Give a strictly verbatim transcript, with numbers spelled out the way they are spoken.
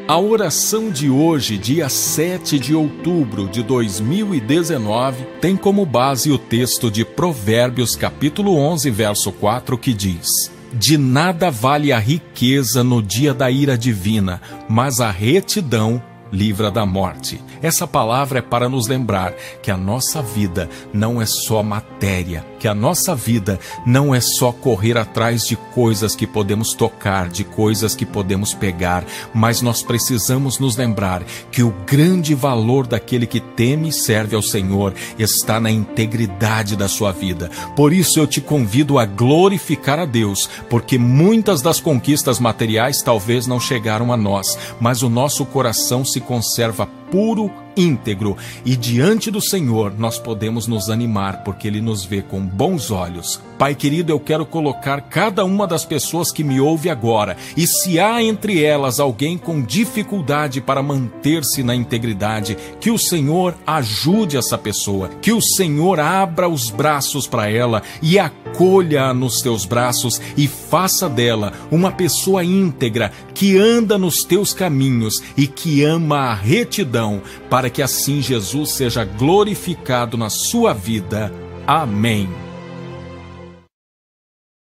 A oração de hoje, dia sete de outubro de dois mil e dezenove, tem como base o texto de Provérbios, capítulo onze, verso quatro, que diz: De nada vale a riqueza no dia da ira divina, mas a retidão livra da morte. Essa palavra é para nos lembrar que a nossa vida não é só matéria, que a nossa vida não é só correr atrás de coisas que podemos tocar, de coisas que podemos pegar, mas nós precisamos nos lembrar que o grande valor daquele que teme e serve ao Senhor está na integridade da sua vida. Por isso eu te convido a glorificar a Deus, porque muitas das conquistas materiais talvez não chegaram a nós, mas o nosso coração se conserva puro, íntegro, e diante do Senhor nós podemos nos animar, porque Ele nos vê com bons olhos. Pai querido, eu quero colocar cada uma das pessoas que me ouve agora, e se há entre elas alguém com dificuldade para manter-se na integridade, que o Senhor ajude essa pessoa, que o Senhor abra os braços para ela e acolha-a nos teus braços e faça dela uma pessoa íntegra, que anda nos teus caminhos e que ama a retidão, para que assim Jesus seja glorificado na sua vida. Amém.